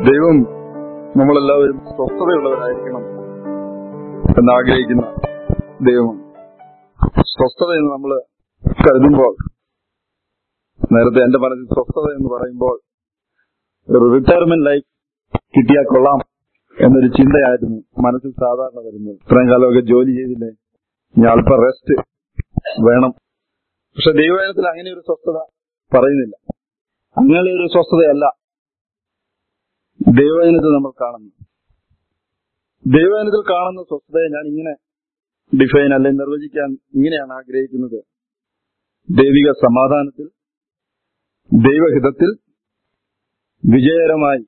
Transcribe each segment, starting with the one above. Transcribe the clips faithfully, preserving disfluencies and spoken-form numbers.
ദൈവം നമ്മളെല്ലാവരും സ്വസ്ഥതയുള്ളവരായിരിക്കണം എന്നാഗ്രഹിക്കുന്ന ദൈവം. സ്വസ്ഥത എന്ന് നമ്മൾ കരുതുമ്പോൾ, നേരത്തെ എന്റെ മനസ്സിൽ സ്വസ്ഥത എന്ന് പറയുമ്പോൾ ഒരു റിട്ടയർമെന്റ് ലൈഫ് കിട്ടിയാൽ കൊള്ളാം എന്നൊരു ചിന്തയായിരുന്നു മനസ്സിൽ സാധാരണ വരുന്നത്. ഇത്രയും കാലമൊക്കെ ജോലി ചെയ്തില്ലേ, ഇനി അല്പം റെസ്റ്റ് വേണം. പക്ഷെ ദൈവവചനത്തിൽ അങ്ങനെ ഒരു സ്വസ്ഥത പറയുന്നില്ല. അങ്ങനെ ഒരു സ്വസ്ഥതയല്ല ദൈവവചനത്തിൽ നമ്മൾ കാണുന്നു. ദൈവവചനത്തിൽ കാണുന്ന സ്വസ്ഥതയെ ഞാൻ ഇങ്ങനെ ഡിഫൈൻ അല്ലെങ്കിൽ നിർവചിക്കാൻ ഇങ്ങനെയാണ് ആഗ്രഹിക്കുന്നത്: ദൈവിക സമാധാനത്തിൽ, ദൈവഹിതത്തിൽ വിജയകരമായി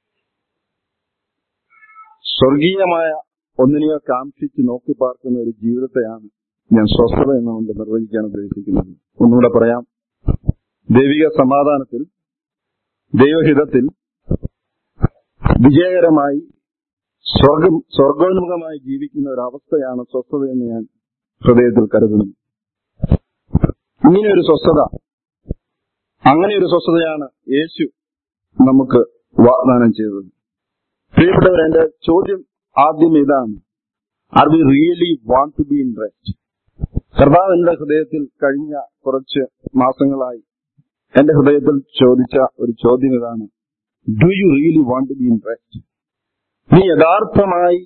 സ്വർഗീയമായ ഒന്നിനെയോ കാംക്ഷിച്ച് നോക്കി പാർക്കുന്ന ഒരു ജീവിതത്തെയാണ് ഞാൻ സ്വസ്ഥത എന്നുകൊണ്ട് നിർവചിക്കാൻ ഉദ്ദേശിക്കുന്നത്. ഒന്നുകൂടെ പറയാം: ദൈവിക സമാധാനത്തിൽ, ദൈവഹിതത്തിൽ വിജയകരമായി സ്വർഗം സ്വർഗോന്മുഖമായി ജീവിക്കുന്ന ഒരവസ്ഥയാണ് സ്വസ്ഥത എന്ന് ഞാൻ ഹൃദയത്തിൽ കരുതുന്നു. ഇങ്ങനെയൊരു സ്വസ്ഥത, അങ്ങനെ ഒരു സ്വസ്ഥതയാണ് യേശു നമുക്ക് വാഗ്ദാനം ചെയ്തത്. പ്രിയപ്പെട്ടവർ, എന്റെ ചോദ്യം ആദ്യം ഇതാണ്: are we really want to be in rest? കർത്താവ് എന്റെ ഹൃദയത്തിൽ കഴിഞ്ഞ കുറച്ച് മാസങ്ങളായി എന്റെ ഹൃദയത്തിൽ ചോദിച്ച ഒരു ചോദ്യം ഇതാണ്: do you really want to be in rest? നീ യഥാർത്ഥമായി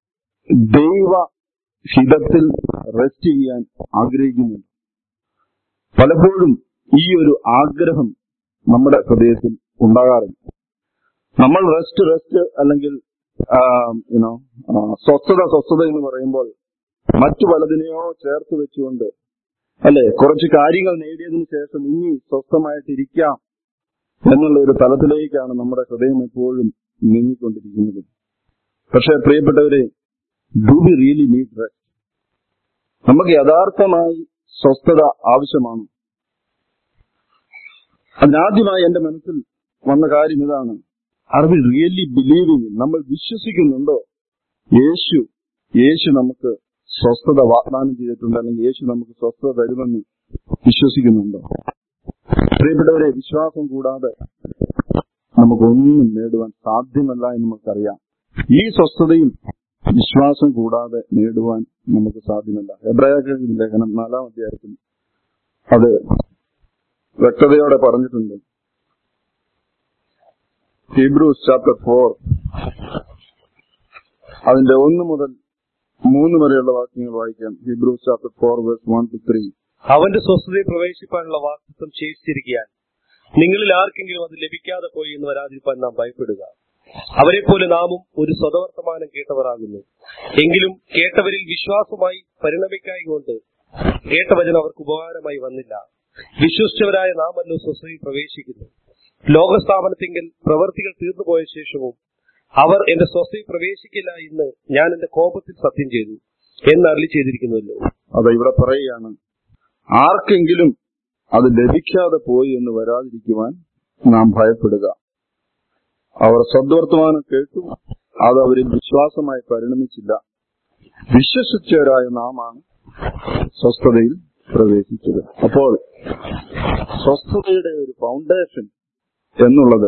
ദൈവഹിതത്തിൽ റെസ്റ്റ് ചെയ്യാൻ ആഗ്രഹിക്കുന്നു? പലപ്പോഴും ഈ ഒരു ആഗ്രഹം നമ്മുടെ ഹൃദയത്തിൽ ഉണ്ടാകാറില്ല. നമ്മൾ റെസ്റ്റ് റെസ്റ്റ് അല്ലെങ്കിൽ യുനോ സ്വസ്ഥത സ്വസ്ഥത എന്ന് പറയുമ്പോൾ മറ്റു പലതിനെയോ ചേർത്ത് വെച്ചുകൊണ്ട്, അല്ലെ, കുറച്ച് കാര്യങ്ങൾ നേടിയതിനു ശേഷം ഇനി സ്വസ്ഥമായിട്ടിരിക്കാം എന്നുള്ള ഒരു തലത്തിലേക്കാണ് നമ്മുടെ ഹൃദയം എപ്പോഴും നീങ്ങിക്കൊണ്ടിരിക്കുന്നത്. പക്ഷെ പ്രിയപ്പെട്ടവരെ, do we really need rest? നമുക്ക് യഥാർത്ഥമായി സ്വസ്ഥത ആവശ്യമാണ്. അതിനാദ്യമായി എന്റെ മനസ്സിൽ വന്ന കാര്യം ഇതാണ്: ആർ വി റിയലി ബിലീവിംഗ്? നമ്മൾ വിശ്വസിക്കുന്നുണ്ടോ യേശു യേശു നമുക്ക് സ്വസ്ഥത വാഗ്ദാനം ചെയ്തിട്ടുണ്ട്, അല്ലെങ്കിൽ യേശു നമുക്ക് സ്വസ്ഥത തരുമെന്ന് വിശ്വസിക്കുന്നുണ്ടോ? പ്രിയപ്പെട്ടവരെ, വിശ്വാസം കൂടാതെ നമുക്കൊന്നും നേടുവാൻ സാധ്യമല്ല എന്ന് നമുക്കറിയാം. ഈ സ്വസ്ഥതയും വിശ്വാസം കൂടാതെ നേടുവാൻ നമുക്ക് സാധ്യമല്ല. എബ്രായർക്കെഴുതിയ ലേഖനം നാലാം അധ്യായത്തിൽ അത് വ്യക്തതയോടെ പറഞ്ഞിട്ടുണ്ട്. ഹീബ്രൂസ് ചാപ്റ്റർ ഫോർ, അതിന്റെ ഒന്ന് മുതൽ മൂന്ന് വരെയുള്ള വാക്യങ്ങൾ വായിക്കാം. Hebrews chapter four verse one two three. അവന്റെ സ്വസ്ഥതയിൽ പ്രവേശിപ്പാനുള്ള വാഗ്ദത്തം ശേഷിച്ചിരിക്കാൻ നിങ്ങളിൽ ആർക്കെങ്കിലും അത് ലഭിക്കാതെ പോയി എന്ന് വരാതിരിക്കാൻ നാം ഭയപ്പെടുക. അവരെ പോലെ നാമും ഒരു സ്വതവർത്തമാനം കേട്ടവരാകുന്നു. എങ്കിലും കേട്ടവരിൽ വിശ്വാസമായി പരിണമിക്കായികൊണ്ട് കേട്ട വചനം അവർക്ക് ഉപകാരമായി വന്നില്ല. വിശ്വസിച്ചവരായ നാമല്ലോ സ്വസ്ഥതയിൽ പ്രവേശിക്കുന്നു. ലോകസ്ഥാപനത്തിങ്കിൽ പ്രവൃത്തികൾ തീർന്നുപോയ ശേഷവും അവർ എന്റെ സ്വസ്ഥതയിൽ പ്രവേശിക്കില്ല എന്ന് ഞാൻ എന്റെ കോപത്തിൽ സത്യം ചെയ്തു എന്ന് അരുളി ചെയ്തിരിക്കുന്നുവല്ലോ. അത് ഇവിടെ പറയുകയാണ്: ആർക്കെങ്കിലും അത് ലഭിക്കാതെ പോയി എന്ന് വരാതിരിക്കുവാൻ നാം ഭയപ്പെടുക. അവർ സദ്വർത്തമാനം കേട്ടു, അത് അവരിൽ വിശ്വാസമായി പരിണമിച്ചില്ല. വിശ്വസിച്ചവരായ നാമാണ് സ്വസ്ഥതയിൽ പ്രവേശിച്ചത്. അപ്പോൾ സ്വസ്ഥതയുടെ ഒരു ഫൗണ്ടേഷൻ എന്നുള്ളത്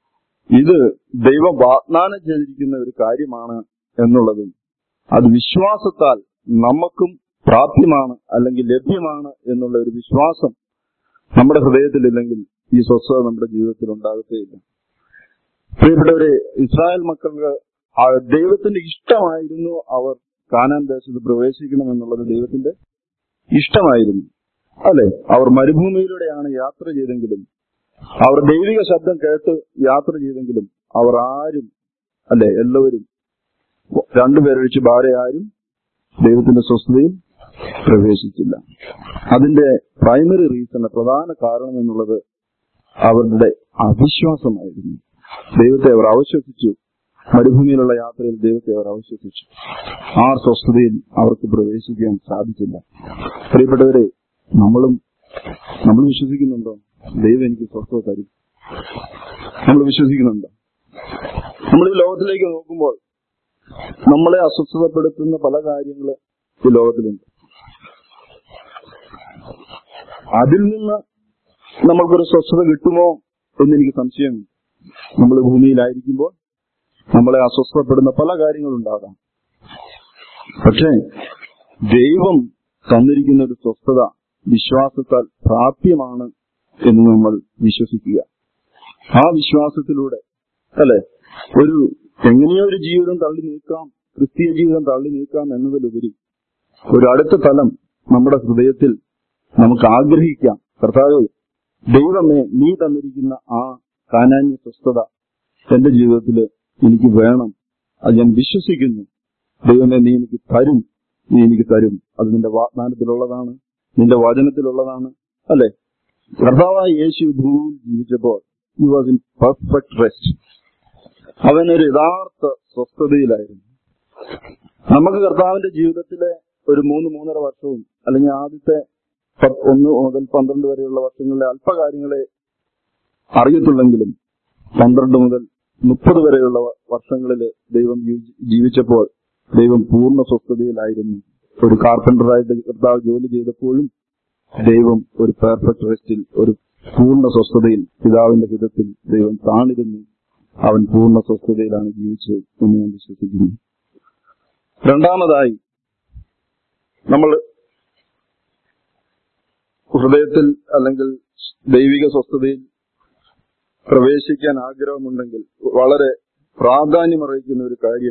ഇത് ദൈവം വാഗ്ദാനം ചെയ്തിരിക്കുന്ന ഒരു കാര്യമാണ് എന്നുള്ളതും, അത് വിശ്വാസത്താൽ നമുക്കും പ്രാപ്യമാണ് അല്ലെങ്കിൽ ലഭ്യമാണ് എന്നുള്ള ഒരു വിശ്വാസം നമ്മുടെ ഹൃദയത്തിലില്ലെങ്കിൽ ഈ സ്വസ്ഥത നമ്മുടെ ജീവിതത്തിൽ ഉണ്ടാകത്തേയില്ല. പ്രിയപ്പെട്ടവരെ, ഇസ്രായേൽ മക്കൾക്ക് ദൈവത്തിന്റെ ഇഷ്ടമായിരുന്നു അവർ കാനാൻ ദേശത്ത് പ്രവേശിക്കണം എന്നുള്ളത് ദൈവത്തിന്റെ ഇഷ്ടമായിരുന്നു, അല്ലെ? അവർ മരുഭൂമിയിലൂടെയാണ് യാത്ര ചെയ്തെങ്കിലും, അവർ ദൈവിക ശബ്ദം കേട്ട് യാത്ര ചെയ്തെങ്കിലും, അവർ ആരും, അല്ലെ, എല്ലാവരും രണ്ടുപേരൊഴിച്ച് ഭാര്യ ആരും ദൈവത്തിന്റെ സ്വസ്ഥതയിൽ പ്രവേശിച്ചില്ല. അതിന്റെ പ്രൈമറി റീസൺ, പ്രധാന കാരണം എന്നുള്ളത് അവരുടെ അവിശ്വാസമായിരുന്നു. ദൈവത്തെ അവർ അവിശ്വസിച്ചു. മരുഭൂമിയിലുള്ള യാത്രയിൽ ദൈവത്തെ അവർ അവിശ്വസിച്ചു. ആ സ്വസ്ഥതയിൽ അവർക്ക് പ്രവേശിക്കാൻ സാധിച്ചില്ല. പ്രിയപ്പെട്ടവരെ, നമ്മളും നമ്മൾ വിശ്വസിക്കുന്നുണ്ടോ ദൈവം എനിക്ക് സ്വസ്ഥത തരും? നമ്മൾ വിശ്വസിക്കുന്നുണ്ടോ? നമ്മൾ ഈ ലോകത്തിലേക്ക് നോക്കുമ്പോൾ നമ്മളെ അസ്വസ്ഥതപ്പെടുത്തുന്ന പല കാര്യങ്ങൾ ഈ ലോകത്തിലുണ്ട്. അതിൽ നിന്ന് നമ്മൾക്കൊരു സ്വസ്ഥത കിട്ടുമോ എന്നെനിക്ക് സംശയമുണ്ട്. നമ്മൾ ഭൂമിയിലായിരിക്കുമ്പോൾ നമ്മളെ അസ്വസ്ഥപ്പെടുന്ന പല കാര്യങ്ങളുണ്ടാകാം. പക്ഷേ ദൈവം തന്നിരിക്കുന്ന ഒരു സ്വസ്ഥത വിശ്വാസത്താൽ പ്രാപ്യമാണ് എന്ന് നമ്മൾ വിശ്വസിക്കുക. ആ വിശ്വാസത്തിലൂടെ അല്ലെ ഒരു എങ്ങനെയോ ഒരു ജീവിതം തള്ളി നീക്കാം, ക്രിസ്തീയ ജീവിതം തള്ളി നീക്കാം എന്നതിലുപരി ഒരു അടുത്ത തലം നമ്മുടെ ഹൃദയത്തിൽ നമുക്ക് ആഗ്രഹിക്കാം. കർത്താവേ, ദൈവമേ, നീ തന്നിരിക്കുന്ന ആ കാനാന്യ സ്വസ്ഥത എന്റെ ജീവിതത്തിൽ എനിക്ക് വേണം, അത് ഞാൻ വിശ്വസിക്കുന്നു. ദൈവമേ, നീ എനിക്ക് തരും, നീ എനിക്ക് തരും. അത് നിന്റെ വാഗ്ദാനത്തിലുള്ളതാണ്, നിന്റെ വചനത്തിലുള്ളതാണ് അല്ലെ. കർത്താവായ യേശു ഭൂമിയിൽ ജീവിച്ചപ്പോൾ he was in perfect rest. അവനൊരു യഥാർത്ഥ സ്വസ്ഥതയിലായിരുന്നു. നമുക്ക് കർത്താവിന്റെ ജീവിതത്തിലെ ഒരു മൂന്ന് മൂന്നര വർഷവും അല്ലെങ്കിൽ ആദ്യത്തെ ഒന്ന് മുതൽ പന്ത്രണ്ട് വരെയുള്ള വർഷങ്ങളിലെ അല്പകാര്യങ്ങളെ അറിയത്തുള്ളെങ്കിലും പന്ത്രണ്ട് മുതൽ മുപ്പത് വരെയുള്ള വർഷങ്ങളിൽ ദൈവം ജീവിച്ചപ്പോൾ ദൈവം പൂർണ്ണ സ്വസ്ഥതയിലായിരുന്നു. ഒരു കാർപ്പന്ററായിട്ട് കർത്താവ് ജോലി ചെയ്തപ്പോഴും ദൈവം ഒരു പെർഫെക്റ്റ് റെസ്റ്റിൽ, ഒരു പൂർണ്ണ സ്വസ്ഥതയിൽ പിതാവിന്റെ ഹിതത്തിൽ ദൈവം താണിരുന്നു. അവൻ പൂർണ്ണ സ്വസ്ഥതയിലാണ് ജീവിച്ചത് എന്ന് ഞാൻ വിശ്വസിക്കുന്നു. രണ്ടാമതായി, നമ്മൾ ഹൃദയത്തിൽ അല്ലെങ്കിൽ ദൈവിക സ്വസ്ഥതയിൽ പ്രവേശിക്കാൻ ആഗ്രഹമുണ്ടെങ്കിൽ വളരെ പ്രാധാന്യമർഹിക്കുന്ന ഒരു കാര്യം,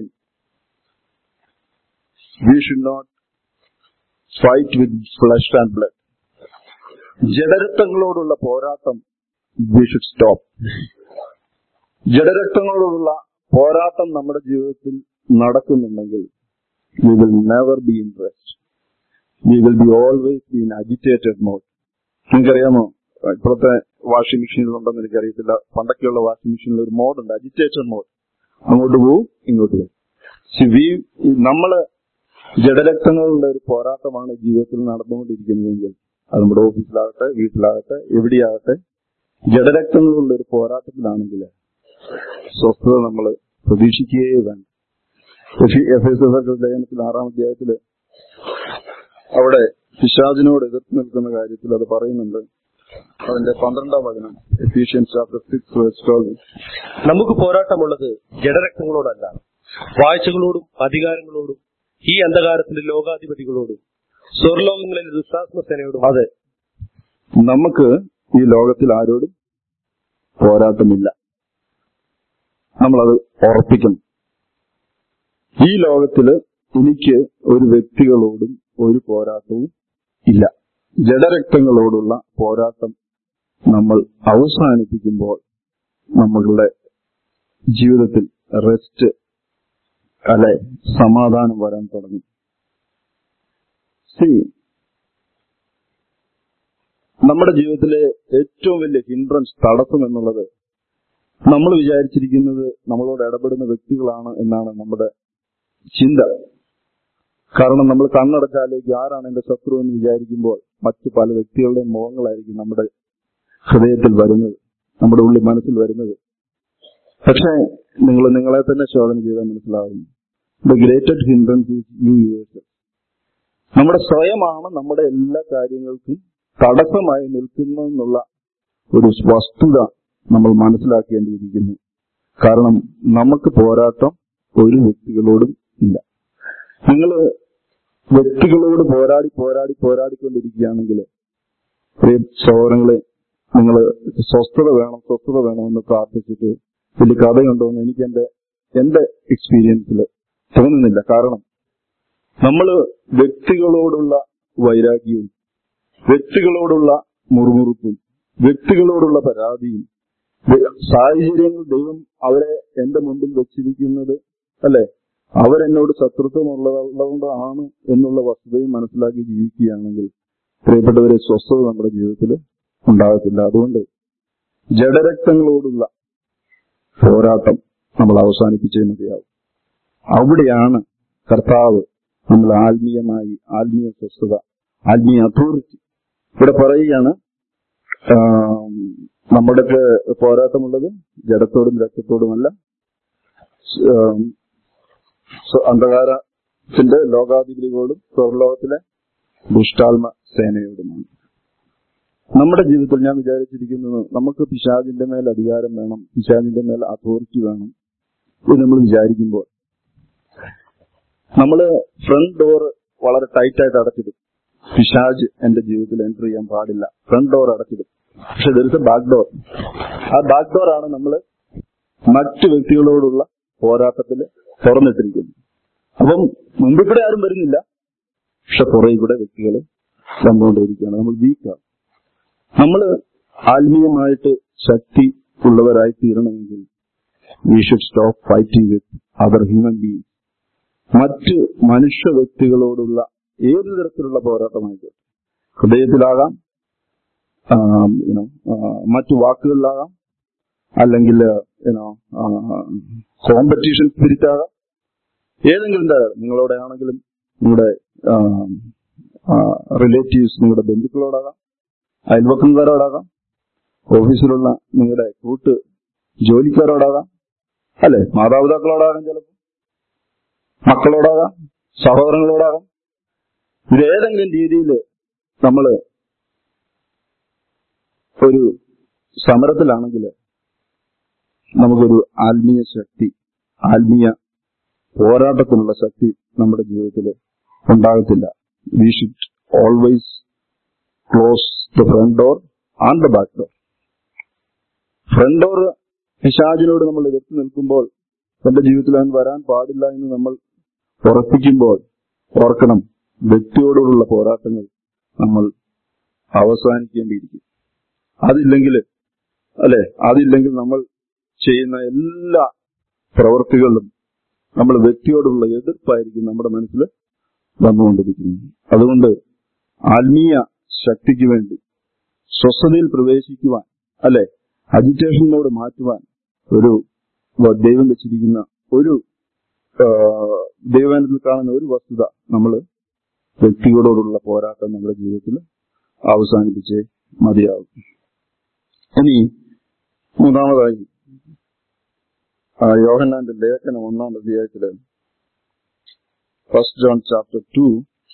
we should not fight with flesh and blood. ജഡരക്തങ്ങളോടുള്ള പോരാട്ടം we should stop. ജഡരക്തങ്ങളോടുള്ള പോരാട്ടം നമ്മുടെ ജീവിതത്തിൽ നടക്കുന്നുണ്ടെങ്കിൽ we will never be in rest. We will be always be in agitated mode. നിങ്ങൾക്കറിയാമോ, ഇപ്പോഴത്തെ വാഷിംഗ് മെഷീനിലുണ്ടെന്ന് എനിക്കറിയത്തില്ല, പണ്ടൊക്കെയുള്ള വാഷിംഗ് മെഷീനിൽ ഒരു മോഡുണ്ട്, അജിറ്റേറ്റഡ് മോഡ്. അങ്ങോട്ട് പോവും, ഇങ്ങോട്ട് പോവും. നമ്മള് ജഡരക്തങ്ങളുടെ ഒരു പോരാട്ടമാണ് ജീവിതത്തിൽ നടന്നുകൊണ്ടിരിക്കുന്നതെങ്കിൽ, അത് നമ്മുടെ ഓഫീസിലാകട്ടെ, വീട്ടിലാകട്ടെ, എവിടെയാകട്ടെ, ജഡരക്തങ്ങളുള്ള ഒരു പോരാട്ടത്തിലാണെങ്കിൽ സ്വസ്ഥത നമ്മൾ പ്രതീക്ഷിക്കുകയേ വേണ്ട. എഫേസ്യർ ലേഖനത്തിൽ ആറാം അധ്യായത്തില് അവിടെ പിശാചിനോട് എതിർത്ത് നിൽക്കുന്ന കാര്യത്തിൽ അത് പറയുന്നുണ്ട്. അതിന്റെ പന്ത്രണ്ടാം വചനം, Ephesians chapter six verse twelve. നമുക്ക് പോരാട്ടമുള്ളത് ജഡരക്തങ്ങളോടല്ല, വാഴ്ചകളോടും അധികാരങ്ങളോടും ഈ അന്ധകാരത്തിന്റെ ലോകാധിപതികളോടും സ്വർലോകങ്ങളിലെ ദുഷ്ടാത്മസേനയോടും. അതെ, നമുക്ക് ഈ ലോകത്തിൽ ആരോടും പോരാട്ടമില്ല. നമ്മളത് ഉറപ്പിക്കണം. ഈ ലോകത്തില് എനിക്ക് ഒരു വ്യക്തികളോടും ഒരു പോരാട്ടവും ഇല്ല. ജഡരക്തങ്ങളോടുള്ള പോരാട്ടം നമ്മൾ അവസാനിപ്പിക്കുമ്പോൾ നമ്മളുടെ ജീവിതത്തിൽ റെസ്റ്റ് അല്ലെ സമാധാനം വരാൻ തുടങ്ങും. സി നമ്മുടെ ജീവിതത്തിലെ ഏറ്റവും വലിയ ഹിൻഡ്രൻസ്, തടസ്സം എന്നുള്ളത് നമ്മൾ വിചാരിച്ചിരിക്കുന്നത് നമ്മളോട് ഇടപെടുന്ന വ്യക്തികളാണ് എന്നാണ് നമ്മുടെ ചിന്ത. കാരണം നമ്മൾ കണ്ണടച്ചാലേക്ക് ആരാണ് എന്റെ ശത്രു എന്ന് വിചാരിക്കുമ്പോൾ മറ്റു പല വ്യക്തികളുടെയും മുഖങ്ങളായിരിക്കും നമ്മുടെ ഹൃദയത്തിൽ വരുന്നത്, നമ്മുടെ ഉള്ളിൽ മനസ്സിൽ വരുന്നത്. പക്ഷേ നിങ്ങൾ നിങ്ങളെ തന്നെ ശോധന ചെയ്താൽ മനസ്സിലാകും, the greatest hindrance is you yourself. നമ്മുടെ സ്വയമാണ് നമ്മുടെ എല്ലാ കാര്യങ്ങൾക്കും തടസ്സമായി നിൽക്കുന്നതെന്നുള്ള ഒരു വസ്തുത നമ്മൾ മനസ്സിലാക്കേണ്ടിയിരിക്കുന്നു. കാരണം നമുക്ക് പോരാട്ടം ഒരു വ്യക്തികളോടും ഇല്ല. നിങ്ങൾ വ്യക്തികളോട് പോരാടി പോരാടി പോരാടിക്കൊണ്ടിരിക്കുകയാണെങ്കിൽ പ്രിയ സഹോദരങ്ങളെ, നിങ്ങൾ സ്വസ്ഥത വേണം സ്വസ്ഥത വേണമെന്ന് പ്രാർത്ഥിച്ചിട്ട് വലിയ കഥയുണ്ടോന്ന് എനിക്ക് എന്റെ എന്റെ എക്സ്പീരിയൻസിൽ തോന്നുന്നില്ല. കാരണം നമ്മൾ വ്യക്തികളോടുള്ള വൈരാഗ്യവും വ്യക്തികളോടുള്ള മുറുമുറുപ്പും വ്യക്തികളോടുള്ള പരാതിയും സാഹചര്യങ്ങൾ ദൈവം അവരെ എന്റെ മുമ്പിൽ വെച്ചിരിക്കുന്നത് അല്ലെ, അവരെന്നോട് ശത്രുത്വം ഉള്ളതുകൊണ്ടാണ് എന്നുള്ള വസ്തുതയും മനസ്സിലാക്കി ജീവിക്കുകയാണെങ്കിൽ പ്രിയപ്പെട്ടവരെ, സ്വസ്ഥത നമ്മുടെ ജീവിതത്തിൽ ഉണ്ടാകത്തില്ല. അതുകൊണ്ട് ജഡരക്തങ്ങളോടുള്ള പോരാട്ടം നമ്മൾ അവസാനിപ്പിച്ചേ മതിയാവും. അവിടെയാണ് കർത്താവ് നമ്മൾ ആത്മീയമായി ആത്മീയ സ്വസ്ഥത, ആത്മീയ അതോറിറ്റി ഇവിടെ പറയുകയാണ്. നമ്മുടെ പോരാട്ടമുള്ളത് ജഡത്തോടും രക്തത്തോടുമല്ല, അന്ധകാരത്തിന്റെ ലോകാധിപതികളോടും സ്വർലോകത്തിലെ ദുഷ്ടാത്മ സേനയോടുമാണ്. നമ്മുടെ ജീവിതത്തിൽ ഞാൻ വിചാരിച്ചിരിക്കുന്നത് നമുക്ക് പിശാചിന്റെ മേൽ അധികാരം വേണം, പിശാചിന്റെ മേൽ അതോറിറ്റി വേണം ഇത് നമ്മൾ വിചാരിക്കുമ്പോൾ നമ്മള് ഫ്രണ്ട് ഡോർ വളരെ ടൈറ്റായിട്ട് അടച്ചിടും. പിശാജ് എന്റെ ജീവിതത്തിൽ എൻ്റർ ചെയ്യാൻ പാടില്ല, ഫ്രണ്ട് ഡോർ അടച്ചിടും. പക്ഷെ ദർ ബാക്ക് ഡോർ. ആ ബാക്ക് ഡോർ ആണ് നമ്മൾ മറ്റു വ്യക്തികളോടുള്ള പോരാട്ടത്തിൽ തുറന്നിട്ടിരിക്കുന്നത്. അപ്പം മുമ്പിൽ കൂടെ ആരും വരുന്നില്ല, പക്ഷെ പുറകെ കൂടെ വ്യക്തികൾ വന്നുകൊണ്ടിരിക്കുകയാണ്. നമ്മൾ വീക്കാണ്. നമ്മൾ ആത്മീയമായിട്ട് ശക്തി ഉള്ളവരായി തീരണമെങ്കിൽ we should stop fighting with other human beings. മറ്റ് മനുഷ്യ വ്യക്തികളോടുള്ള ഏതു തരത്തിലുള്ള പോരാട്ടമായിക്കോട്ടെ, ഹൃദയത്തിലാകാം, യുനോ മറ്റു വാക്കുകളിലാകാം, അല്ലെങ്കിൽ യുനോ കോമ്പറ്റീഷൻ സ്പിരിറ്റ് ആകാം, ഏതെങ്കിലും തരം നിങ്ങളോടെ ആണെങ്കിലും നിങ്ങളുടെ റിലേറ്റീവ്സ്, നിങ്ങളുടെ ബന്ധുക്കളോടാകാം, അയൽവക്കംകാരോടാകാം, ഓഫീസിലുള്ള നിങ്ങളുടെ കൂട്ട് ജോലിക്കാരോടാകാം, അല്ലെ, മാതാപിതാക്കളോടാകാം, ചിലപ്പോൾ മക്കളോടാകാം, സഹോദരങ്ങളോടാകാം. ഇതേതെങ്കിലും രീതിയിൽ നമ്മൾ ഒരു സമരത്തിലാണെങ്കിൽ നമുക്കൊരു ആത്മീയ ശക്തി, ആത്മീയ പോരാട്ടത്തിനുള്ള ശക്തി നമ്മുടെ ജീവിതത്തിൽ ഉണ്ടാകത്തില്ല. We should always close the front door and the back door. Front door പിശാചിനോട് നമ്മൾ എതിർത്ത് നിൽക്കുമ്പോൾ, തന്റെ ജീവിതത്തിൽ അവൻ വരാൻ പാടില്ല എന്ന് നമ്മൾ ഉറപ്പിക്കുമ്പോൾ, ഓർക്കണം, വ്യക്തിയോടുള്ള പോരാട്ടങ്ങൾ നമ്മൾ അവസാനിക്കേണ്ടിയിരിക്കും. അതില്ലെങ്കിൽ അല്ലെ അതില്ലെങ്കിൽ നമ്മൾ ചെയ്യുന്ന എല്ലാ പ്രവൃത്തികളിലും നമ്മൾ വ്യക്തിയോടുള്ള എതിർപ്പായിരിക്കും നമ്മുടെ മനസ്സിൽ വന്നുകൊണ്ടിരിക്കുന്നത്. അതുകൊണ്ട് ആത്മീയ ശക്തിക്ക് വേണ്ടി സ്വസ്ഥതയിൽ പ്രവേശിക്കുവാൻ, അല്ലെ, അജിറ്റേഷനോട് മാറ്റുവാൻ ഒരു ദൈവം വെച്ചിരിക്കുന്ന ഒരു ദൈവത്തിൽ കാണുന്ന ഒരു വസ്തുത, നമ്മൾ വ്യക്തികളോടുള്ള പോരാട്ടം നമ്മുടെ ജീവിതത്തിൽ അവസാനിപ്പിച്ചേ മതിയാകും. ഇനി മൂന്നാമതായി യോഹന്നാന്റെ ലേഖനം ഒന്നാം അധ്യായത്തില് ഫസ്റ്റ് ജോൺ ചാപ്റ്റർ ടു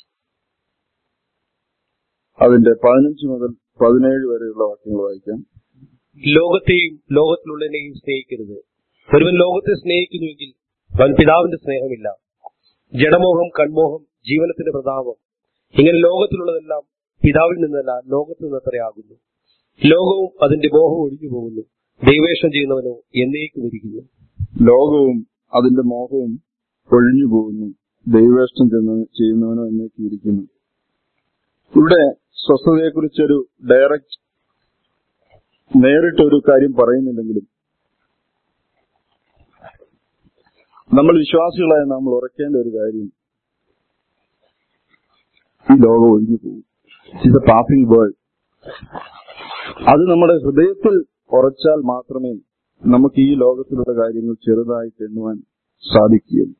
അതിന്റെ പതിനഞ്ച് മുതൽ പതിനേഴ് വരെയുള്ള വാക്യങ്ങൾ വായിക്കാം. ലോകത്തെയും ലോകത്തിലുള്ളതിനെയും സ്നേഹിക്കരുത്. ഒരുവൻ ലോകത്തെ സ്നേഹിക്കുന്നുവെങ്കിൽ അവൻ പിതാവിന്റെ സ്നേഹമില്ല. ജഡമോഹം, കൺമോഹം, ജീവനത്തിന്റെ പ്രതാപം, ഇങ്ങനെ ലോകത്തിലുള്ളതെല്ലാം പിതാവിൽ നിന്നല്ല ലോകത്തിൽ നിന്നത്രയാകുന്നു. ലോകവും അതിന്റെ മോഹവും ഒഴിഞ്ഞു പോകുന്നു, ദൈവേഷം ചെയ്യുന്നവനോ എന്നേക്കും ഇരിക്കുന്നു. ലോകവും അതിന്റെ മോഹവും ഒഴിഞ്ഞു പോകുന്നു, ദൈവേഷ്ടം ചെയ്യുന്നവനോ എന്നേക്കും ഇരിക്കുന്നു. ഇവിടെ സ്വസ്ഥതയെക്കുറിച്ചൊരു ഡയറക്റ്റ് നേരിട്ടൊരു കാര്യം പറയുന്നില്ലെങ്കിലും നമ്മൾ വിശ്വാസികളായ നമ്മൾ ഉറക്കേണ്ട ഒരു കാര്യം, ഈ ലോകം ഒഴിഞ്ഞു പോകും. It's a passing world. അത് നമ്മുടെ ഹൃദയത്തിൽ ഉറച്ചാൽ മാത്രമേ നമുക്ക് ഈ ലോകത്തിലുള്ള കാര്യങ്ങൾ ചെറുതായിട്ട് എണ്ണുവാൻ സാധിക്കുകയുള്ളൂ.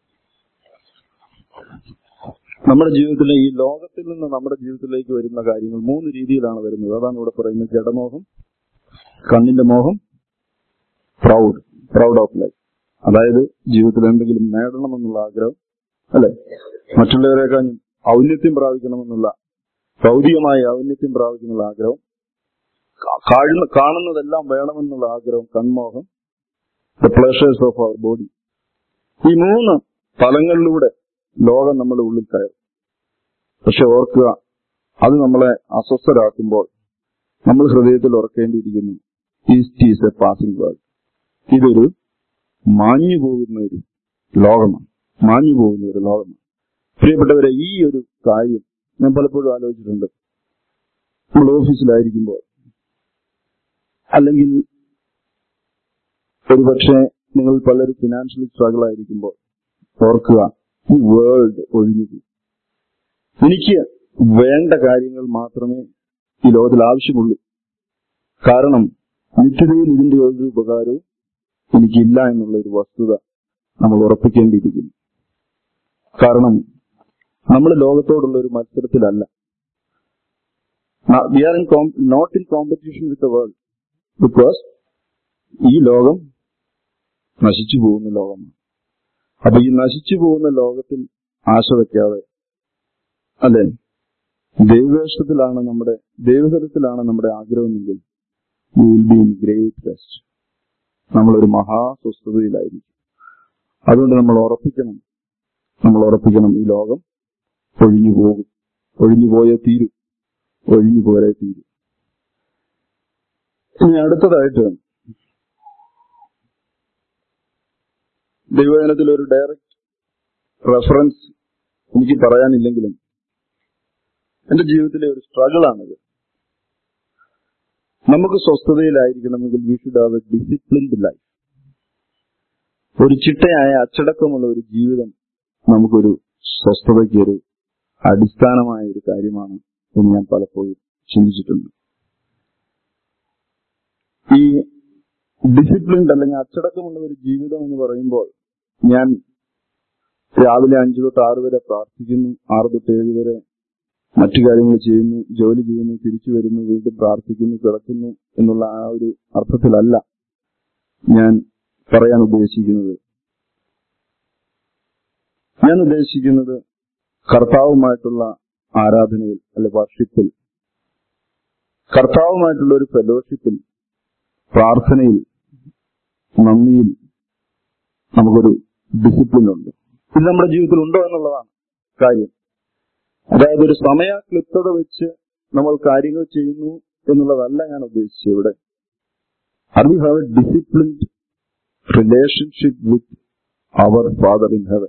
നമ്മുടെ ജീവിതത്തിലെ ഈ ലോകത്തിൽ നിന്ന് നമ്മുടെ ജീവിതത്തിലേക്ക് വരുന്ന കാര്യങ്ങൾ മൂന്ന് രീതിയിലാണ് വരുന്നത്. അതാണ് ഇവിടെ പറയുന്നത്: ജഡമോഹം, കണ്ണിന്റെ മോഹം, പ്രൗഡ് പ്രൗഡ് ഓഫ് ലൈഫ്. അതായത് ജീവിതത്തിൽ എന്തെങ്കിലും നേടണമെന്നുള്ള ആഗ്രഹം, അല്ലെ, മറ്റുള്ളവരെക്കാൾ ഔന്നത്യം പ്രാപിക്കണമെന്നുള്ള, ഭൗതികമായ ഔന്നത്യം പ്രാപിക്കുന്നുള്ള ആഗ്രഹം, കാണുന്നതെല്ലാം വേണമെന്നുള്ള ആഗ്രഹം, കൺമോഹം, the pleasures of our body. ഈ മൂന്ന് തലങ്ങളിലൂടെ ലോകം നമ്മുടെ ഉള്ളിൽ കയറും. പക്ഷെ ഓർക്കുക, അത് നമ്മളെ അസ്വസ്ഥരാക്കുമ്പോൾ നമ്മൾ ഹൃദയത്തിൽ ഓർക്കേണ്ടിയിരിക്കുന്നു, ഈസ്റ്റ് ഈസ് എ പാസിംഗ് വേൾഡ്. ഇതൊരു മാഞ്ഞു പോകുന്ന ഒരു ലോകമാണ്, മാഞ്ഞു പോകുന്ന ഒരു ലോകമാണ്. പ്രിയപ്പെട്ടവരെ, ഈ ഒരു കാര്യം ഞാൻ പലപ്പോഴും ആലോചിച്ചിട്ടുണ്ട്. നമ്മൾ ഓഫീസിലായിരിക്കുമ്പോൾ, അല്ലെങ്കിൽ ഒരുപക്ഷെ നിങ്ങൾ പലരും ഫിനാൻഷ്യലി സ്ട്രഗിൾ ആയിരിക്കുമ്പോൾ ഓർക്കുക, ഈ വേൾഡ് ഒഴിഞ്ഞു പോകും. എനിക്ക് വേണ്ട കാര്യങ്ങൾ മാത്രമേ ഈ ലോകത്തിൽ ആവശ്യമുള്ളൂ. കാരണം നിത്യതയിൽ ഇതിന്റെ ഒരു ഉപകാരവും എനിക്കില്ല എന്നുള്ള ഒരു വസ്തുത നമ്മൾ ഉറപ്പിക്കേണ്ടിയിരിക്കുന്നു. കാരണം നമ്മൾ ലോകത്തോടുള്ള ഒരു മത്സരത്തിലല്ല. We are in not in competition with the world, because ഈ ലോകം നശിച്ചു പോകുന്ന ലോകമാണ്. അപ്പൊ ഈ നശിച്ചു പോകുന്ന ലോകത്തിൽ ആശ വയ്ക്കാതെ, അല്ലെ, ദൈവേഷ്ടത്തിലാണ് നമ്മുടെ ദൈവഹിതത്തിലാണ് നമ്മുടെ ആഗ്രഹമെങ്കിൽ you will be in great rest. നമ്മളൊരു മഹാസ്വസ്ഥതയിലായിരിക്കും. അതുകൊണ്ട് നമ്മൾ ഉറപ്പിക്കണം നമ്മൾ ഉറപ്പിക്കണം ഈ ലോകം ഒഴിഞ്ഞു പോകും. ഒഴിഞ്ഞു പോയേ തീരും. ഒഴിഞ്ഞു പോരേ തീരും. ഇനി അടുത്തതായിട്ട് ദൈവവചനത്തിൽ ഒരു ഡയറക്റ്റ് റെഫറൻസ് എനിക്ക് പറയാനില്ലെങ്കിലും എന്റെ ജീവിതത്തിലെ ഒരു സ്ട്രഗിൾ ആണിത്. നമുക്ക് സ്വസ്ഥതയിലായിരിക്കണമെങ്കിൽ we should have a disciplined life. ഒരു ചിട്ടയായ അച്ചടക്കമുള്ള ഒരു ജീവിതം നമുക്കൊരു സ്വസ്ഥതയ്ക്ക് ഒരു അടിസ്ഥാനമായ ഒരു കാര്യമാണ് എന്ന് ഞാൻ പലപ്പോഴും ചിന്തിച്ചിട്ടുണ്ട്. ഈ ഡിസിപ്ലിൻഡ് അല്ലെങ്കിൽ അച്ചടക്കമുള്ള ഒരു ജീവിതം എന്ന് പറയുമ്പോൾ ഞാൻ രാവിലെ അഞ്ചു തൊട്ട് ആറ് വരെ പ്രാർത്ഥിക്കുന്നു, ആറ് തൊട്ട് ഏഴ് വരെ മറ്റു കാര്യങ്ങൾ ചെയ്യുന്നു, ജോലി ചെയ്യുന്നു, തിരിച്ചു വരുന്നു, വീണ്ടും പ്രാർത്ഥിക്കുന്നു, കിടക്കുന്നു എന്നുള്ള ആ ഒരു അർത്ഥത്തിലല്ല ഞാൻ പറയാൻ ഉദ്ദേശിക്കുന്നത്. ഞാൻ ഉദ്ദേശിക്കുന്നത് കർത്താവുമായിട്ടുള്ള ആരാധനയിൽ അല്ലെ വർഷിപ്പിൽ, കർത്താവുമായിട്ടുള്ള ഒരു ഫെലോഷിപ്പിൽ, പ്രാർത്ഥനയിൽ, നന്ദിയിൽ നമുക്കൊരു ഡിസിപ്ലിൻ ഉണ്ട്. ഇത് നമ്മുടെ ജീവിതത്തിൽ ഉണ്ടോ എന്നുള്ളതാണ് കാര്യം. അതായത് ഒരു സമയ ക്ലിപ്തത വെച്ച് നമ്മൾ കാര്യങ്ങൾ ചെയ്യുന്നു എന്നുള്ളതല്ല ഞാൻ ഉദ്ദേശിച്ചത്. ഇവിടെ are we have a disciplined relationship with our Father in heaven.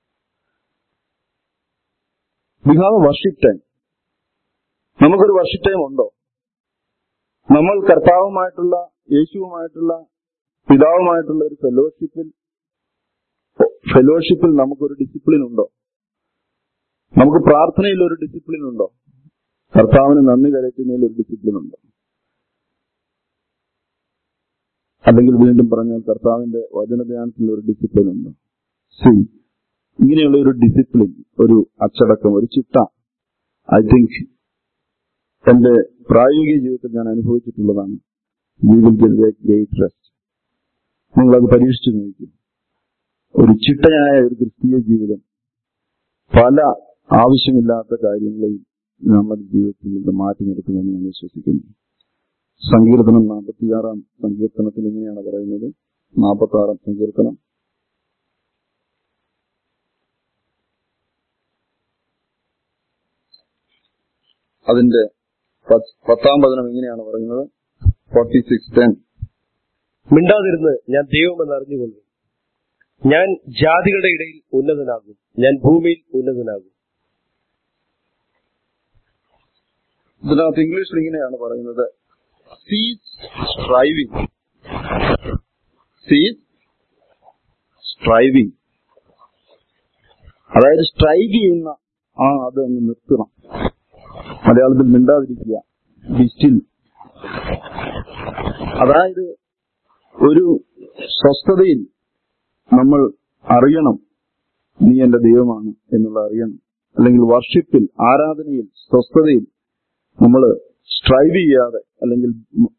We have a worship time. നമുക്കൊരു വർഷിപ്പ് ടൈം ഉണ്ടോ? നമ്മൾ കർത്താവുമായിട്ടുള്ള യേശുവുമായിട്ടുള്ള പിതാവുമായിട്ടുള്ള ഒരു ഫെലോഷിപ്പിൽ ഫെലോഷിപ്പിൽ നമുക്കൊരു ഡിസിപ്ലിൻ ഉണ്ടോ? നമുക്ക് പ്രാർത്ഥനയിൽ ഒരു ഡിസിപ്ലിൻ ഉണ്ടോ? കർത്താവിന് നന്ദി കരയ്ക്കുന്നതിൽ ഒരു ഡിസിപ്ലിൻ ഉണ്ടോ? അല്ലെങ്കിൽ വീണ്ടും പറഞ്ഞാൽ കർത്താവിന്റെ വചനധ്യാനത്തിൽ ഒരു ഡിസിപ്ലിൻ ഉണ്ടോ? സി, ഇങ്ങനെയുള്ള ഒരു ഡിസിപ്ലിൻ, ഒരു അച്ചടക്കം, ഒരു ചിട്ട ഐ തിങ്ക് എന്റെ പ്രായോഗിക ജീവിതത്തിൽ ഞാൻ അനുഭവിച്ചിട്ടുള്ളതാണ്. We will get a great rest. നിങ്ങളത് പരീക്ഷിച്ചു നോക്കും. ഒരു ചിട്ടയായ ഒരു ക്രിസ്തീയ ജീവിതം പല ആവശ്യമില്ലാത്ത കാര്യങ്ങളെയും നമ്മുടെ ജീവിതത്തിൽ നിന്ന് മാറ്റി നിർത്തുമെന്ന് ഞാൻ വിശ്വസിക്കുന്നു. സങ്കീർത്തനം നാൽപ്പത്തിയാറാം സങ്കീർത്തനത്തിൽ ഇങ്ങനെയാണ് പറയുന്നത്. നാൽപ്പത്തി ആറാം സങ്കീർത്തനം അതിന്റെ പത്താം പതിനം ഇങ്ങനെയാണ് പറയുന്നത്. ഫോർട്ടി സിക്സ് ടെൻ മിണ്ടാതിരുന്ന് ഞാൻ ദൈവമെന്ന് അറിഞ്ഞുകൊള്ളു. ഞാൻ ജാതികളുടെ ഇടയിൽ ഉന്നതനാകും, ഞാൻ ഭൂമിയിൽ ഉന്നതനാകും. ഇതിനകത്ത് ഇംഗ്ലീഷിൽ ഇങ്ങനെയാണ് പറയുന്നത്. സീസ് സ്ട്രൈവിംഗ് സീസ് സ്ട്രൈവിംഗ് അതായത് സ്ട്രൈവ് ചെയ്യുന്ന ആ അത് അങ്ങ് നിർത്തണം. മലയാളത്തിൽ മിണ്ടാതിരിക്കുക, ബി സ്റ്റിൽ. അതായത് ഒരു സ്വസ്ഥതയിൽ നമ്മൾ അറിയണം നീ എന്റെ ദൈവമാണ് എന്നുള്ള അറിയണം. അല്ലെങ്കിൽ വർഷിപ്പിൽ, ആരാധനയിൽ, സ്വസ്ഥതയിൽ നമ്മൾ സ്ട്രൈവ് ചെയ്യാതെ അല്ലെങ്കിൽ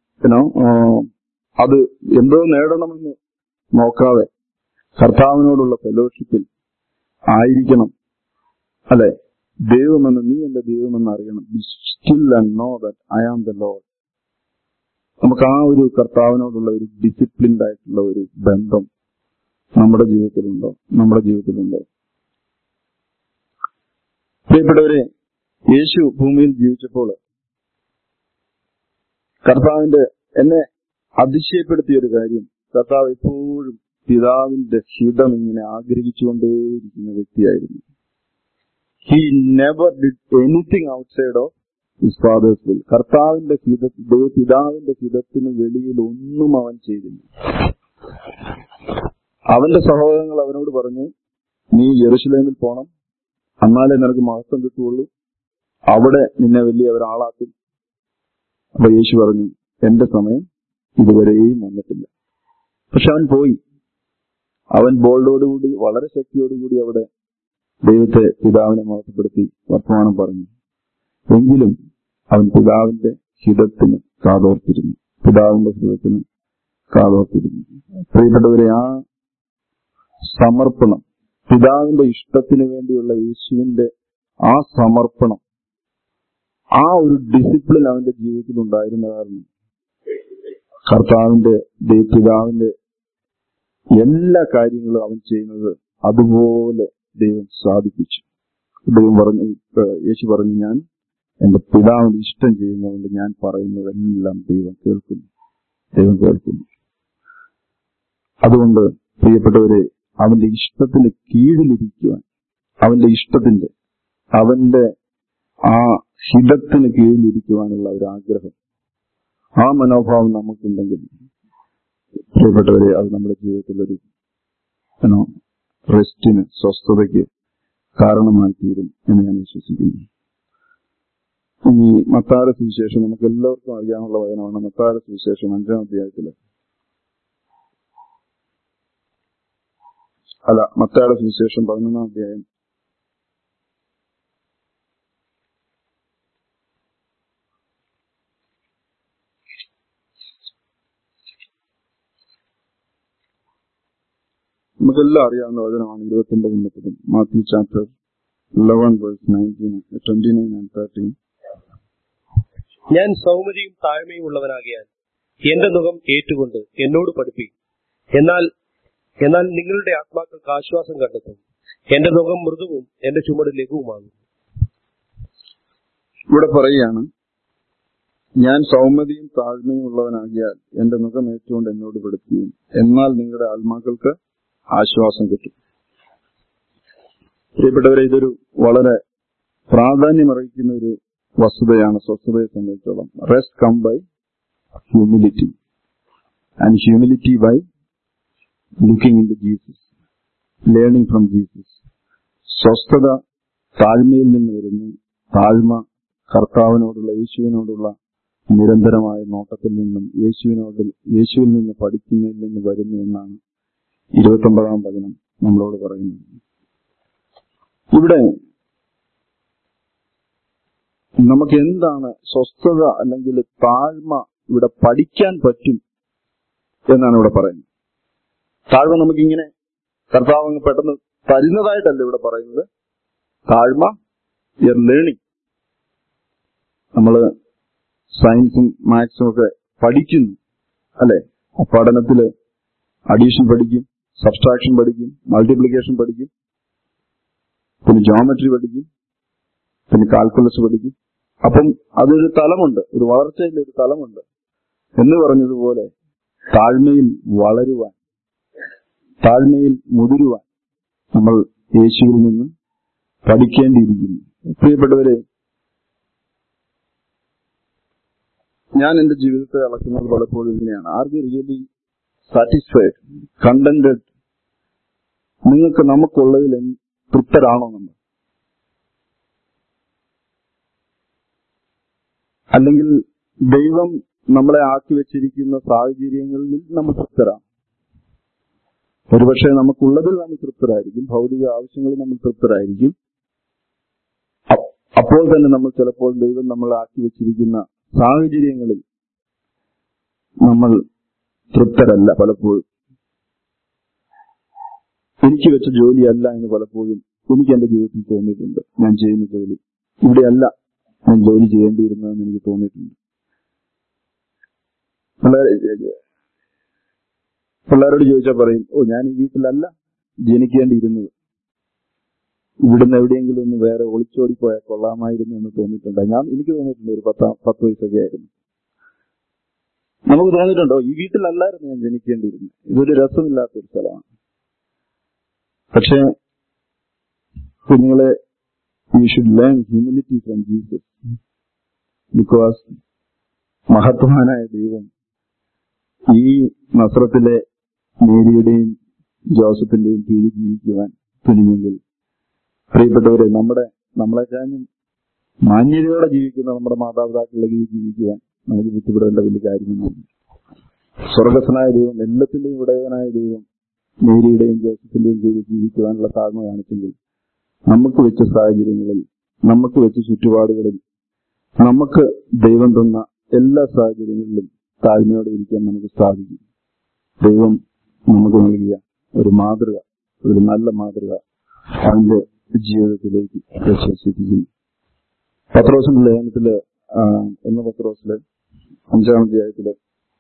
അത് എന്തോ നേടണമെന്ന് നോക്കാതെ കർത്താവിനോടുള്ള ഫെലോഷിപ്പിൽ ആയിരിക്കണം. അല്ലെ, ദൈവമെന്ന്, നീ എന്റെ ദൈവമെന്ന് അറിയണം. Be still and know that I am the Lord. നമുക്ക് ആ ഒരു കർത്താവിനോടുള്ള ഒരു ഡിസിപ്ലിൻഡ് ആയിട്ടുള്ള ഒരു ബന്ധം നമ്മുടെ ജീവിതത്തിലുണ്ടോ? നമ്മുടെ ജീവിതത്തിലുണ്ടോ? പ്രിയപ്പെട്ടവരെ, യേശു ഭൂമിയിൽ ജീവിച്ചപ്പോൾ കർത്താവിന്റെ എന്നെ അതിശയപ്പെടുത്തിയ ഒരു കാര്യം, കർത്താവ് എപ്പോഴും പിതാവിന്റെ ഹിതം ഇങ്ങനെ ആഗ്രഹിച്ചുകൊണ്ടേയിരിക്കുന്ന വ്യക്തിയായിരുന്നു. He never did anything outside of his Father's will. കർത്താവിന്റെ ഹിത പിതാവിന്റെ ഹിതത്തിന് വെളിയിൽ ഒന്നും അവൻ ചെയ്തില്ല. അവന്റെ സഹോദരങ്ങൾ അവനോട് പറഞ്ഞു, നീ യെരൂശലേമിൽ പോണം, എന്നാലേ നിനക്ക് മഹത്വം കിട്ടുകയുള്ളൂ, അവിടെ നിന്നെ വലിയ ഒരാളാക്കും. അപ്പൊ യേശു പറഞ്ഞു, എന്റെ സമയം ഇതുവരെയും വന്നിട്ടില്ല. പക്ഷെ അവൻ പോയി. അവൻ ബോൾഡോടുകൂടി, വളരെ ശക്തിയോടുകൂടി അവിടെ ദൈവത്തെ, പിതാവിനെ മഹത്വപ്പെടുത്തി വർത്തമാനം പറഞ്ഞു. എങ്കിലും അവൻ പിതാവിന്റെ ഹിതത്തിന് കാതോർത്തിരുന്നു. പിതാവിന്റെ ഹിതത്തിന് കാതോർത്തിരുന്നു. പ്രിയപ്പെട്ടവരെ, ആ സമർപ്പണം, പിതാവിന്റെ ഇഷ്ടത്തിന് വേണ്ടിയുള്ള യേശുവിന്റെ ആ സമർപ്പണം ആ ഒരു ഡിസിപ്ലിൻ അവന്റെ ജീവിതത്തിൽ ഉണ്ടായിരുന്ന കാരണം കർത്താവിന്റെ പിതാവിന്റെ എല്ലാ കാര്യങ്ങളും അവൻ ചെയ്യുന്നത് അതുപോലെ ദൈവം സാധിപ്പിച്ചു. ദൈവം പറഞ്ഞു, യേശു പറഞ്ഞു, ഞാൻ എന്റെ പിതാവിന്റെ ഇഷ്ടം ചെയ്യുന്നതുകൊണ്ട് ഞാൻ പറയുന്നതെല്ലാം ദൈവം കേൾക്കുന്നു, ദൈവം കേൾക്കുന്നു. അതുകൊണ്ട് പ്രിയപ്പെട്ടവരെ, അവന്റെ ഇഷ്ടത്തിന് കീഴിലിരിക്കുവാൻ, അവന്റെ ഇഷ്ടത്തിന്റെ അവന്റെ ആ ഹിതത്തിന് കീഴിലിരിക്കുവാനുള്ള ഒരു ആഗ്രഹം, ആ മനോഭാവം നമുക്കുണ്ടെങ്കിൽ പ്രിയപ്പെട്ടവരെ, അത് നമ്മുടെ ജീവിതത്തിൽ ഒരു റെസ്റ്റിന്, സ്വസ്ഥതയ്ക്ക് കാരണമായി തീരും എന്ന് ഞാൻ വിശ്വസിക്കുന്നു. ഇനി മത്തായിയുടെ സുവിശേഷം നമുക്ക് എല്ലാവർക്കും അറിയാനുള്ള വചനമാണ്. മത്തായിയുടെ സുവിശേഷം അഞ്ചാം അധ്യായത്തില് അല്ല മത്തായിയുടെ സുവിശേഷം പതിനൊന്നാം അധ്യായം നമുക്കെല്ലാം അറിയാവുന്ന വചനമാണ്. ഇരുപത്തി ഒമ്പതും മുപ്പതും Matthew chapter eleven verse nineteen twenty nine and thirteen. ഞാൻ സൗമ്യതയും താഴ്മയും ഉള്ളവനാകിയാൽ എന്റെ മുഖം ഏറ്റുകൊണ്ട് എന്നോട് പഠിപ്പി, എന്നാൽ എന്നാൽ നിങ്ങളുടെ ആത്മാക്കൾക്ക് ആശ്വാസം കണ്ടെത്തും. എന്റെ മുഖം മൃദുവും എന്റെ ചുമട് ലഘുവുമാകും. ഇവിടെ പറയുകയാണ്, ഞാൻ സൗമ്യതയും താഴ്മയും ഉള്ളവനാകിയാൽ എന്റെ മുഖം ഏറ്റുകൊണ്ട് എന്നോട് പഠിപ്പിക്കും, എന്നാൽ നിങ്ങളുടെ ആത്മാക്കൾക്ക് ആശ്വാസം കിട്ടും. പ്രിയപ്പെട്ടവരെ, ഇതൊരു വളരെ പ്രാധാന്യമറിയിക്കുന്ന ഒരു വസ്തുതയാണ് സ്വസ്ഥതയെ സംബന്ധിച്ചോളം. Rest come by humility and humility by looking in to Jesus, learning from Jesus. സ്വസ്ഥത താഴ്മയിൽ നിന്ന് വരുന്നു. താഴ്മ കർത്താവിനോടുള്ള, യേശുവിനോടുള്ള നിരന്തരമായ നോട്ടത്തിൽ നിന്നും യേശുവിനോട് യേശുവിൽ നിന്ന് പഠിക്കുന്നതിൽ നിന്ന് വരുന്നു എന്നാണ് ഇരുപത്തി ഒമ്പതാം വചനം നമ്മളോട് പറയുന്നത്. ഇവിടെ നമുക്ക് എന്താണ് സ്വസ്ഥത അല്ലെങ്കിൽ താഴ്മ ഇവിടെ പഠിക്കാൻ പറ്റും എന്നാണ് ഇവിടെ പറയുന്നത്. താഴ്മ നമുക്കിങ്ങനെ കർത്താവ് അങ്ങ് പെട്ടെന്ന് തരുന്നതായിട്ടല്ല ഇവിടെ പറയുന്നത്. താഴ്മ യർ ലേണിംഗ്. നമ്മള് സയൻസും മാത്സും ഒക്കെ പഠിക്കുന്നു അല്ലെ. പഠനത്തില് അഡീഷൻ പഠിക്കും, സബ്സ്ട്രാക്ഷൻ പഠിക്കും, മൾട്ടിപ്ലിക്കേഷൻ പഠിക്കും, പിന്നെ ജോമെട്രി പഠിക്കും, പിന്നെ കാൽക്കുലസ് പഠിക്കും. അപ്പം അതൊരു തലമുണ്ട്, ഒരു വളർച്ചയിൽ ഒരു തലമുണ്ട്. എന്ന് പറഞ്ഞതുപോലെ താഴ്മയിൽ വളരുവാൻ, താഴ്മയിൽ മുതിരുവാൻ നമ്മൾ യേശുവിൽ നിന്ന് പഠിക്കേണ്ടിയിരിക്കുന്നു. പ്രിയപ്പെട്ടവരെ, ഞാൻ എന്റെ ജീവിതത്തെ അളക്കുന്നത് പലപ്പോഴും ഇങ്ങനെയാണ്. Are we really satisfied, contented? നിങ്ങൾക്ക് നമുക്കുള്ളതിൽ തൃപ്തരാണോ നമ്മൾ? അല്ലെങ്കിൽ ദൈവം നമ്മളെ ആക്കി വെച്ചിരിക്കുന്ന സാഹചര്യങ്ങളിൽ നമ്മൾ തൃപ്തരാണ്? ഒരുപക്ഷെ നമുക്കുള്ളതിൽ നമ്മൾ തൃപ്തരായിരിക്കും, ഭൗതിക ആവശ്യങ്ങളിൽ നമ്മൾ തൃപ്തരായിരിക്കും. അപ്പോൾ തന്നെ നമ്മൾ ചിലപ്പോൾ ദൈവം നമ്മളെ ആക്കി വെച്ചിരിക്കുന്ന സാഹചര്യങ്ങളിൽ നമ്മൾ തൃപ്തരല്ല. പലപ്പോഴും എനിക്ക് വെച്ച ജോലിയല്ല എന്ന് പലപ്പോഴും എനിക്ക് എന്റെ ജീവിതത്തിൽ തോന്നിയിട്ടുണ്ട്. ഞാൻ ചെയ്യുന്ന ജോലി ഇവിടെയല്ല ഞാൻ ജോലി ചെയ്യേണ്ടിയിരുന്നതെന്ന് എനിക്ക് തോന്നിയിട്ടുണ്ട്. പിള്ളേരോട് ചോദിച്ചാൽ പറയും, ഓ ഞാൻ ഈ വീട്ടിലല്ല ജനിക്കേണ്ടിയിരുന്നത്, ഇവിടുന്ന് എവിടെയെങ്കിലും ഒന്ന് വേറെ ഒളിച്ചോടിപ്പോയാൽ കൊള്ളാമായിരുന്നു എന്ന് തോന്നിയിട്ടുണ്ട്. ഞാൻ എനിക്ക് തോന്നിയിട്ടുണ്ട്. ഒരു പത്താം പത്ത് വയസ്സൊക്കെ ആയിരുന്നു. നമുക്ക് തോന്നിയിട്ടുണ്ടോ ഈ വീട്ടിലല്ലായിരുന്നു ഞാൻ ജനിക്കേണ്ടിയിരുന്നത്, ഇതൊരു രസമില്ലാത്തൊരു സ്ഥലമാണ്. പക്ഷേ കുഞ്ഞുങ്ങളെ, you should learn humility from Jesus. Because മഹത്വവാനായ ദൈവം ഈ നസ്രത്തിലെ മേരിയുടെയും ജോസഫിന്റെയും കീഴിൽ ജീവിക്കുവാൻ തുനിഞ്ഞെങ്കിൽ, പ്രിയപ്പെട്ടവരെ, നമ്മുടെ നമ്മളെക്കാളും മാന്യതയോടെ ജീവിക്കുന്ന നമ്മുടെ മാതാപിതാക്കളുടെ കീഴിൽ ജീവിക്കുവാൻ നമുക്ക് ബുദ്ധിപ്പെടേണ്ട വലിയ കാര്യമൊന്നുമില്ല. സ്വർഗസ്വനായ ദൈവം, എല്ലാത്തിന്റെയും ഉടയവനായ ദൈവം മേരിയുടെയും ജോസഫിന്റെയും കീഴിൽ ജീവിക്കുവാനുള്ള താഴ്മ കാണിച്ചെങ്കിൽ, നമുക്ക് വെച്ച സാഹചര്യങ്ങളിൽ, നമുക്ക് വെച്ച ചുറ്റുപാടുകളിൽ, നമുക്ക് ദൈവം തന്ന എല്ലാ സാഹചര്യങ്ങളിലും താഴ്മയോടെ ഇരിക്കാൻ നമുക്ക് സാധിക്കും. ദൈവം നമുക്ക് നൽകിയ ഒരു മാതൃക, ഒരു നല്ല മാതൃക അവന്റെ ജീവിതത്തിലേക്ക് വിശ്വസിക്കുന്നു. പത്രോസിന്റെ ലേഖനത്തില് ആ, ഒന്ന് പത്രോസില് അഞ്ചാം അധ്യായത്തില്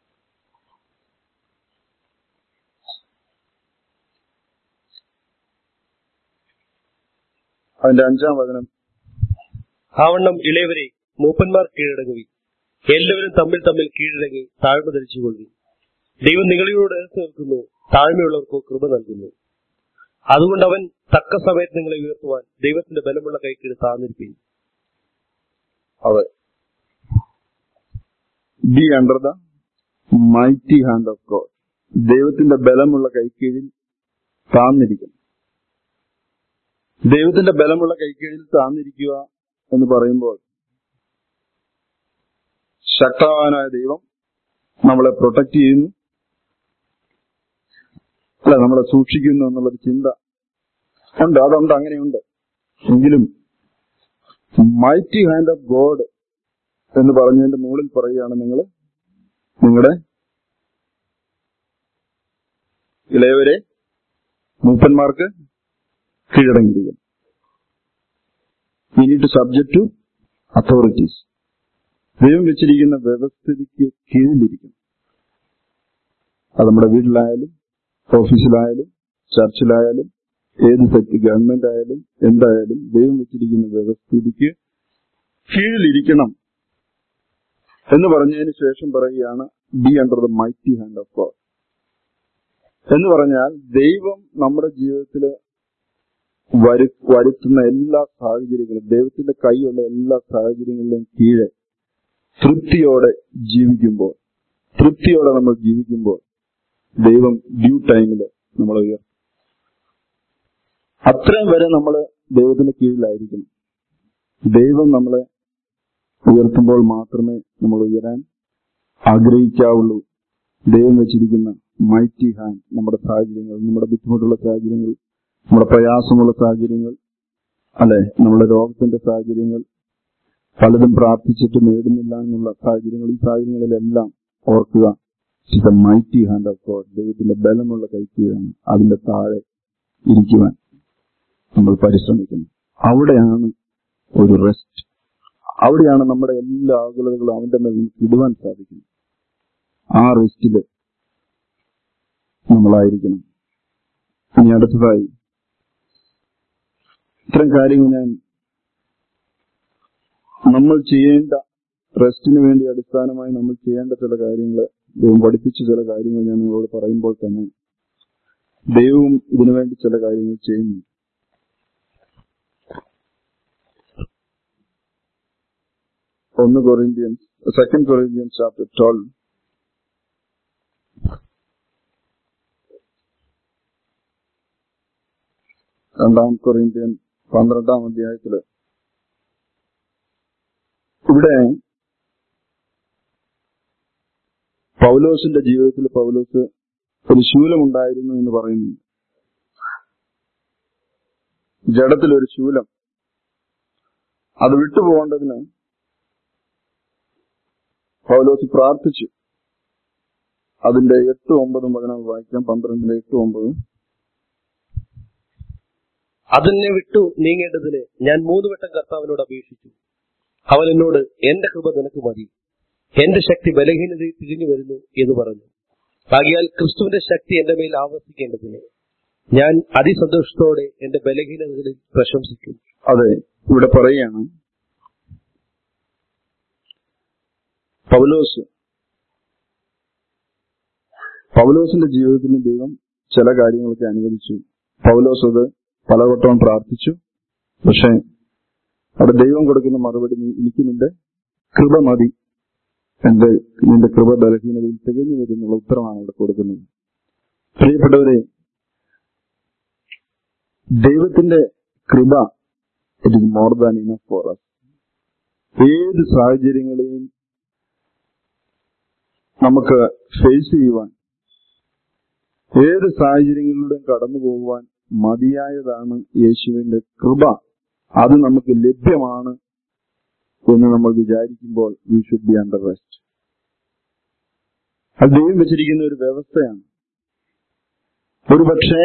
അതിന്റെ അഞ്ചാം വചനം. ആവണ്ണം ഇളയവരെ മൂപ്പന്മാർ കീഴടങ്ങുവി, എല്ലാവരും തമ്മിൽ തമ്മിൽ കീഴടങ്ങി താഴ്മ ധരിച്ചുകൊള്ളി. ദൈവം നിങ്ങളോട് ഏർത്ത് നിൽക്കുന്നു, താഴ്മയുള്ളവർക്കോ കൃപ നൽകുന്നു. അതുകൊണ്ട് അവൻ തക്ക സമയത്ത് നിങ്ങളെ ഉയർത്തുവാൻ ദൈവത്തിന്റെ ബലമുള്ള കൈക്കീഴ് താഴ്ന്നിരിപ്പീൻ. അതെ, be under the mighty hand of God. ദൈവത്തിന്റെ ബലമുള്ള കൈക്കീഴിൽ താഴ്ന്നിരിക്കും. ദൈവത്തിന്റെ ബലമുള്ള കൈക്കീഴിൽ താഴ്ന്നിരിക്കുക എന്ന് പറയുമ്പോൾ ശക്തവാനായ ദൈവം നമ്മളെ പ്രൊട്ടക്ട് ചെയ്യുന്നു, അല്ല നമ്മളെ സൂക്ഷിക്കുന്നു എന്നുള്ളൊരു ചിന്ത ഉണ്ട്. അതുണ്ട്, അങ്ങനെയുണ്ട്. എങ്കിലും മൈറ്റി ഹാൻഡ് ഓഫ് ഗോഡ് എന്ന് പറഞ്ഞതിന്റെ മുകളിൽ പറയുകയാണ്, നിങ്ങൾ നിങ്ങളുടെ ഇളയവരെ മൂപ്പന്മാർക്ക് കീഴടങ്ങിയിരിക്കും. You need to subject to authorities. ദൈവം വെച്ചിരിക്കുന്ന വ്യവസ്ഥിതിക്ക് കീഴിലിരിക്കും. അത് നമ്മുടെ വീട്ടിലായാലും ഓഫീസിലായാലും ചർച്ചിലായാലും ഏത് സെറ്റ് ഗവൺമെന്റ് ആയാലും എന്തായാലും ദൈവം വെച്ചിരിക്കുന്ന വ്യവസ്ഥിതിക്ക് കീഴിലിരിക്കണം എന്ന് പറഞ്ഞതിന് ശേഷം പറയുകയാണ് be under the mighty hand of God. എന്ന് പറഞ്ഞാൽ ദൈവം നമ്മുടെ ജീവിതത്തിൽ വരു വരുത്തുന്ന എല്ലാ സാഹചര്യങ്ങളും, ദൈവത്തിന്റെ കൈയുള്ള എല്ലാ സാഹചര്യങ്ങളിലും കീഴെ തൃപ്തിയോടെ ജീവിക്കുമ്പോൾ, തൃപ്തിയോടെ നമ്മൾ ജീവിക്കുമ്പോൾ ദൈവം ഡ്യൂ ടൈമിൽ നമ്മളെ ഉയർത്തും. അത്രയും വരെ നമ്മൾ ദൈവത്തിന്റെ കീഴിലായിരിക്കണം. ദൈവം നമ്മളെ ഉയർത്തുമ്പോൾ മാത്രമേ നമ്മൾ ഉയരാൻ ആഗ്രഹിക്കാവുള്ളൂ. ദൈവം വെച്ചിരിക്കുന്ന മൈറ്റി ഹാൻഡ് നമ്മുടെ സാഹചര്യങ്ങൾ, നമ്മുടെ ബുദ്ധിമുട്ടുള്ള സാഹചര്യങ്ങൾ, നമ്മുടെ പ്രയാസമുള്ള സാഹചര്യങ്ങൾ, അല്ലെ, നമ്മുടെ രോഗത്തിന്റെ സാഹചര്യങ്ങൾ, പലതും പ്രാർത്ഥിച്ചിട്ട് നേടുന്നില്ല എന്നുള്ള സാഹചര്യങ്ങൾ, ഈ സാഹചര്യങ്ങളിലെല്ലാം ഓർക്കുക, it the mighty hand of God. ദൈവത്തിന്റെ ബലമുള്ള കൈക്കീഴാണ്. അതിന്റെ താഴെ ഇരിക്കുവാൻ നമ്മൾ പരിശ്രമിക്കണം. അവിടെയാണ് ഒരു റെസ്റ്റ്. അവിടെയാണ് നമ്മുടെ എല്ലാ ആകുലതകളും അവന്റെ മേൽ നമുക്ക് ഇടുവാൻ സാധിക്കുന്നത്. ആ റെസ്റ്റില് നമ്മളായിരിക്കണം. ഇനി അടുത്തതായി ഇത്തരം കാര്യങ്ങൾ ഞാൻ നമ്മൾ ചെയ്യേണ്ട, റെസ്റ്റിന് വേണ്ടി അടിസ്ഥാനമായി നമ്മൾ ചെയ്യേണ്ട ചില കാര്യങ്ങൾ, ദൈവം പഠിപ്പിച്ച ചില കാര്യങ്ങൾ ഞാൻ നിങ്ങളോട് പറയുമ്പോൾ തന്നെ ദൈവവും ഇതിനു വേണ്ടി ചില കാര്യങ്ങൾ ചെയ്യുന്നു. ഒന്ന് Corinthians second Corinthians chapter twelve രണ്ടാം കൊറിന്ത്യൻ പന്ത്രണ്ടാം അധ്യായത്തില് ഇവിടെ പൗലോസിന്റെ ജീവിതത്തിൽ പൗലോസ് ഒരു ശൂലമുണ്ടായിരുന്നു എന്ന് പറയുന്നു. ജഡത്തിലൊരു ശൂലം. അത് വിട്ടുപോകേണ്ടതിന് പൗലോസ് പ്രാർത്ഥിച്ചു. അതിന്റെ എട്ടും ഒമ്പതും വചനം വായിക്കാം. പന്ത്രണ്ടിലെ എട്ടും ഒമ്പതും. അതിനെ വിട്ടു നീങ്ങേണ്ടതിന് ഞാൻ മൂന്ന് വട്ടം കർത്താവിനോട് അപേക്ഷിച്ചു. അവൻ എന്നോട് എന്റെ കൃപ നിനക്ക് മതി, എന്റെ ശക്തി ബലഹീനതയിൽ തിരിഞ്ഞു വരുന്നു എന്ന് പറഞ്ഞു. ആകയാൽ ക്രിസ്തുവിന്റെ ശക്തി എന്റെ മേൽ ആവർത്തിക്കേണ്ടതിന് ഞാൻ അതിസന്തോഷത്തോടെ എന്റെ ബലഹീനതകളിൽ പ്രശംസിക്കും. അതെ, ഇവിടെ പറയുകയാണ് പൗലോസ് പൗലോസിന്റെ ജീവിതത്തിൽ ദൈവം ചില കാര്യങ്ങളൊക്കെ അനുവദിച്ചു. പൗലോസ് അത് പലവട്ടവും പ്രാർത്ഥിച്ചു. പക്ഷെ അവിടെ ദൈവം കൊടുക്കുന്ന മറുപടി, നീ എനിക്ക് നിന്റെ കൃപ മതി, എന്റെ നിന്റെ കൃപ ബലഹീനതയിൽ തികഞ്ഞു വരുന്നുള്ള ഉത്തരമാണ് അവിടെ കൊടുക്കുന്നത്. പ്രിയപ്പെട്ടവരെ, ദൈവത്തിന്റെ കൃപ it is more than enough for us. ഏത് സാഹചര്യങ്ങളെയും നമുക്ക് ഫേസ് ചെയ്യുവാൻ, ഏത് സാഹചര്യങ്ങളിലൂടെയും കടന്നു പോകുവാൻ മതിയായതാണ് യേശുവിന്റെ കൃപ. അത് നമുക്ക് ലഭ്യമാണ് എന്ന് നമ്മൾ വിചാരിക്കുമ്പോൾ we should be under rest. അത് ദൈവം വെച്ചിരിക്കുന്ന ഒരു വ്യവസ്ഥയാണ്. ഒരു പക്ഷേ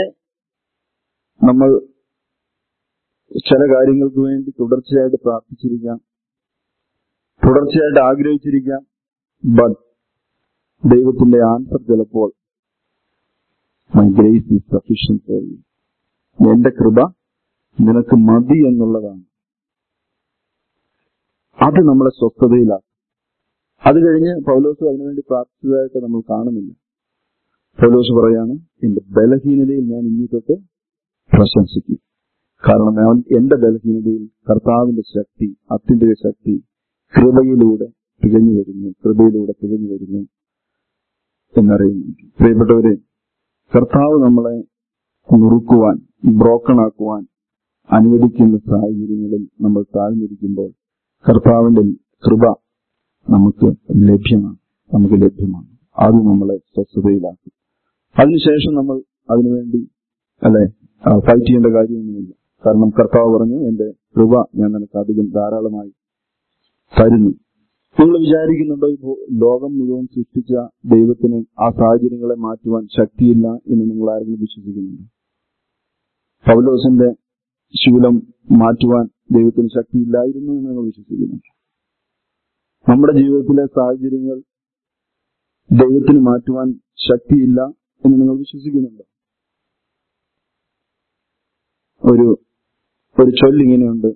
നമ്മൾ ചില കാര്യങ്ങൾക്ക് വേണ്ടി തുടർച്ചയായിട്ട് പ്രാർത്ഥിച്ചിരിക്കാം. തുടർച്ചയായിട്ട് ആഗ്രഹിച്ചിരിക്കാം. ബട്ട് ദൈവത്തിന്റെ ആൻസർ ചിലപ്പോൾ my grace is sufficient for you, എന്റെ കൃപ നിനക്ക് മതി എന്നുള്ളതാണ്. അത് നമ്മളെ സ്വസ്ഥതയിലാക്കും. അത് കഴിഞ്ഞ് പൗലോസ് അതിനുവേണ്ടി പ്രാർത്ഥിച്ചതായിട്ട് നമ്മൾ കാണുന്നില്ല. പൗലോസ് പറയാണ്, എന്റെ ബലഹീനതയിൽ ഞാൻ ഇനി തൊട്ട് പ്രശംസിക്കും. കാരണം അവൻ എന്റെ ബലഹീനതയിൽ കർത്താവിന്റെ ശക്തി, അത്യന്തിക ശക്തി കൃപയിലൂടെ തികഞ്ഞു വരുന്നു, കൃപയിലൂടെ തികഞ്ഞു വരുന്നു എന്നറിയുന്നു. പ്രിയപ്പെട്ടവരെ, കർത്താവ് നമ്മളെ നുറുക്കുവാൻ, ബ്രോക്കൺ ആക്കുവാൻ അനുവദിക്കുന്ന സാഹചര്യങ്ങളിൽ നമ്മൾ താഴ്ന്നിരിക്കുമ്പോൾ കർത്താവിന്റെ കൃപ നമുക്ക് ലഭ്യമാണ്, നമുക്ക് ലഭ്യമാണ്. അത് നമ്മളെ സ്വസ്ഥതയിലാക്കും. അതിനുശേഷം നമ്മൾ അതിനുവേണ്ടി അല്ലെ ഫൈറ്റ് ചെയ്യേണ്ട കാര്യമൊന്നുമില്ല. കാരണം കർത്താവ് പറഞ്ഞു, എന്റെ കൃപ ഞാൻ നിനക്ക് അധികം ധാരാളമായി തരുന്നു. നിങ്ങൾ വിചാരിക്കുന്നുണ്ടോ ഈ ലോകം മുഴുവൻ സൃഷ്ടിച്ച ദൈവത്തിന് ആ സാഹചര്യങ്ങളെ മാറ്റുവാൻ ശക്തിയില്ല എന്ന് നിങ്ങൾ ആരെങ്കിലും വിശ്വസിക്കുന്നുണ്ടോ? പൗലോസിന്റെ ശൂലം മാറ്റുവാൻ ദൈവത്തിന് ശക്തിയില്ലായിരുന്നു എന്ന് നിങ്ങൾ വിശ്വസിക്കുന്നുണ്ട്? നമ്മുടെ ജീവിതത്തിലെ സാഹചര്യങ്ങൾ ദൈവത്തിന് മാറ്റുവാൻ ശക്തിയില്ല എന്ന് നിങ്ങൾ വിശ്വസിക്കുന്നുണ്ടോ? ഒരു ഒരു ചൊല്ലിങ്ങനെയുണ്ട്,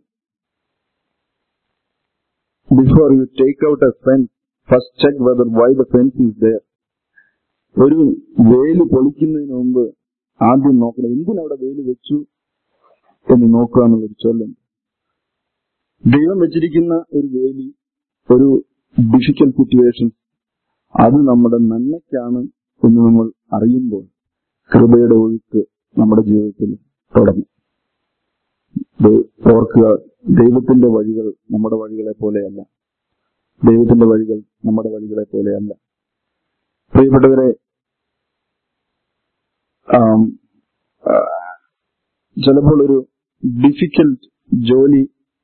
before you take out a fence first check whether why the fence is there. ഒരു വേലി പൊളിക്കുന്നതിന് മുമ്പ് ആദ്യം നോക്കണം എന്തിനവിടെ വേലി വെച്ചു എന്ന് നോക്കുക എന്നുള്ളൊരു ചൊല്ലുണ്ട്. ദൈവം വെച്ചിരിക്കുന്ന ഒരു വേലി, ഒരു ഡിഫിക്കൽട്ട് സിറ്റുവേഷൻ, അത് നമ്മുടെ നന്മയ്ക്കാണ് എന്ന് നമ്മൾ അറിയുമ്പോൾ കൃപയുടെ ഒഴുക്ക് നമ്മുടെ ജീവിതത്തിൽ തുടങ്ങും. ഓർക്കുക, ദൈവത്തിന്റെ വഴികൾ നമ്മുടെ വഴികളെ പോലെയല്ല. ദൈവത്തിന്റെ വഴികൾ നമ്മുടെ വഴികളെ പോലെയല്ല. പ്രിയപ്പെട്ടവരെ, ചിലപ്പോൾ ഒരു ഡിഫിക്കൽട്ട് ജോലി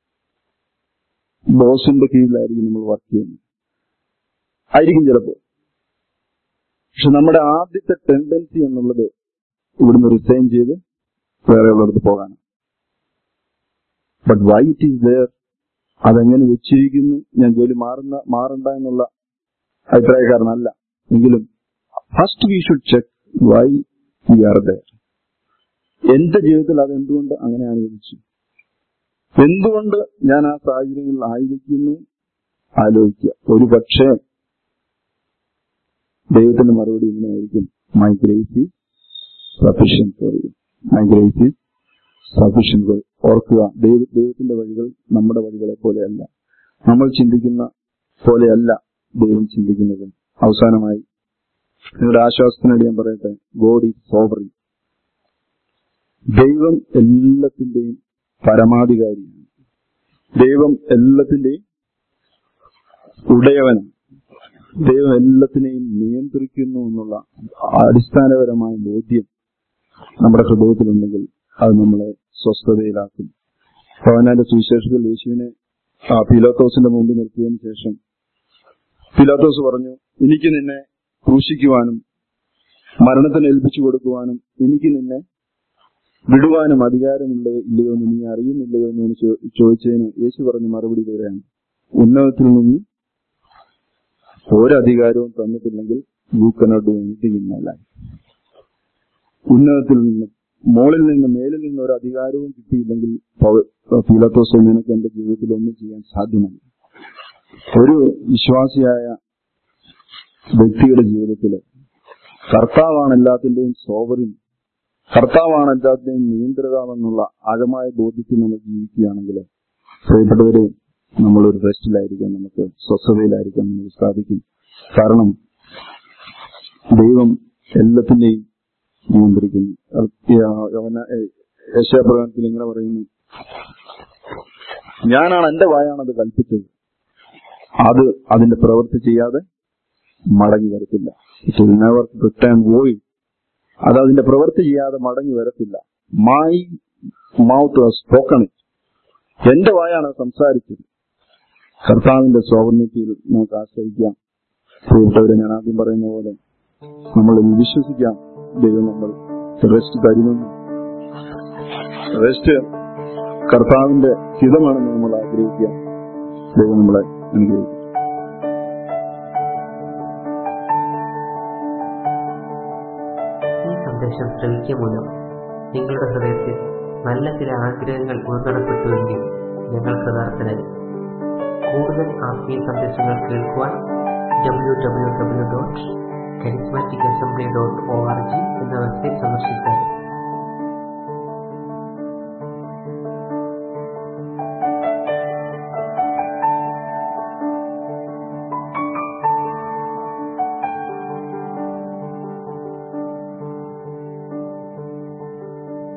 ബോസിന്റെ കീഴിലായിരിക്കും നമ്മൾ വർക്ക് ചെയ്യുന്നത്, ആയിരിക്കും ചിലപ്പോൾ. പക്ഷെ നമ്മുടെ ആദ്യത്തെ ടെൻഡൻസി എന്നുള്ളത് ഇവിടുന്ന് റിസൈൻ ചെയ്ത് വേറെ ഉള്ളിടത്ത് പോകാനാണ്. But why it is there, അതെങ്ങനെ വെച്ചിരിക്കുന്നു, ഞാൻ ജോലി മാറുന്ന മാറണ്ട എന്നുള്ള അഭിപ്രായക്കാരനല്ല. എങ്കിലും first we should check why we are there. എന്റെ ജീവിതത്തിൽ അത് എന്തുകൊണ്ട് അങ്ങനെ അനുവദിച്ചു, എന്തുകൊണ്ട് ഞാൻ ആ സാഹചര്യങ്ങളിൽ ആയിരിക്കുന്നു ആലോചിക്കുക. ഒരു പക്ഷേ ദൈവത്തിന്റെ മറുപടി ഇങ്ങനെയായിരിക്കും, my grace is sufficient for you, my grace is sufficient for you. ഓർക്കുക, ദൈവ ദൈവത്തിന്റെ വഴികൾ നമ്മുടെ വഴികളെ പോലെയല്ല, നമ്മൾ ചിന്തിക്കുന്ന പോലെയല്ല ദൈവം ചിന്തിക്കുന്നത്. അവസാനമായി നിങ്ങളുടെ ആശ്വാസത്തിനായിട്ട് ഞാൻ പറയട്ടെ, ഗോഡ് ഈസ് സോവറിൻ. ദൈവം എല്ലാത്തിന്റെയും പരമാധികാരിയാണ്. ദൈവം എല്ലാത്തിന്റെയും ഉടയവനാണ്. ദൈവം എല്ലാത്തിനെയും നിയന്ത്രിക്കുന്നു എന്നുള്ള അടിസ്ഥാനപരമായ ബോധ്യം നമ്മുടെ ഹൃദയത്തിലുണ്ടെങ്കിൽ അത് നമ്മളെ സ്വസ്ഥതയിലാക്കും. യോഹന്നാന്റെ സുവിശേഷത്തിൽ യേശുവിനെ പീലാത്തോസിന്റെ മുമ്പിൽ നിർത്തിയതിനു ശേഷം പീലാത്തോസ് പറഞ്ഞു, എനിക്ക് നിന്നെ ക്രൂശിക്കുവാനും മരണത്തിന് ഏൽപ്പിച്ചു കൊടുക്കുവാനും എനിക്ക് നിന്നെ വിടുവാനും അധികാരമുണ്ടോ ഇല്ലയോ എന്ന് നീ അറിയുന്നില്ലയോ എന്ന് ചോദിച്ചതിന് യേശു പറഞ്ഞ മറുപടി ഇതാണ്, ഉന്നതത്തിൽ നിന്ന് ഒരധികാരവും തന്നിട്ടില്ലെങ്കിൽ you cannot do anything in my life. ഉന്നതത്തിൽ നിന്ന്, മോളിൽ നിന്ന്, മേലിൽ നിന്ന് ഒരു അധികാരവും കിട്ടിയില്ലെങ്കിൽ പീലാത്തോസ് നിനക്ക് എന്റെ ജീവിതത്തിൽ ഒന്നും ചെയ്യാൻ സാധ്യമല്ല. ഒരു വിശ്വാസിയായ വ്യക്തിയുടെ ജീവിതത്തിൽ കർത്താവാണ് എല്ലാത്തിന്റെയും സോവറിൻ, കർത്താവാണ് എല്ലാത്തിന്റെയും നിയന്ത്രിതാവെന്നുള്ള ആഴമായ ബോധ്യത്തിൽ നമ്മൾ ജീവിക്കുകയാണെങ്കിൽ പ്രിയപ്പെട്ടവരെ, നമ്മളൊരു റെസ്റ്റിലായിരിക്കാൻ, നമുക്ക് സ്വസ്ഥതയിലായിരിക്കാൻ നമുക്ക് സാധിക്കും. കാരണം ദൈവം എല്ലാത്തിന്റെയും നിയന്ത്രിക്കുന്നു. യെശയ്യാപ്രവചനത്തിൽ ഇങ്ങനെ പറയുന്നു, ഞാനാണ്, എന്റെ വായാണത് കൽപ്പിച്ചത്, അത് അതിന്റെ പ്രവൃത്തി ചെയ്യാതെ മടങ്ങി വരത്തില്ല. It will never return void. അത് അതിന്റെ പ്രവൃത്തി ചെയ്യാതെ മടങ്ങി വരത്തില്ല. My mouth has spoken it. എന്റെ വായാണ് സംസാരിച്ചത്. കർത്താവിന്റെ സോവർണിറ്റിയിൽ നമുക്ക് ആശ്രയിക്കാം. പ്രിയപ്പെട്ടവരെ, ഞാൻ ആദ്യം പറയുന്ന പോലെ നമ്മൾ വിശ്വസിക്കാം, ദൈവം നമ്മൾ റെസ്റ്റ് തരുമെന്ന്. റെസ്റ്റ് കർത്താവിന്റെ ഹിതമാണെന്ന് നമ്മൾ ആഗ്രഹിക്കാം. ദൈവം നമ്മളെ അനുഗ്രഹിക്കും. ഈ സന്ദേശം ശ്രവിക്കുക മൂലം നിങ്ങളുടെ ഹൃദയത്തിൽ നല്ല ചില ആഗ്രഹങ്ങൾ ഉൾനടപ്പെട്ടുവെങ്കിൽ ഞങ്ങൾ കൃതാർത്ഥനായി. കൂടുതൽ ആത്മീയ സന്ദേശങ്ങൾ കേൾക്കുവാൻ W W W dot charismatic assembly dot O R G എന്ന വെബ്സൈറ്റ് സന്ദർശിച്ചാൽ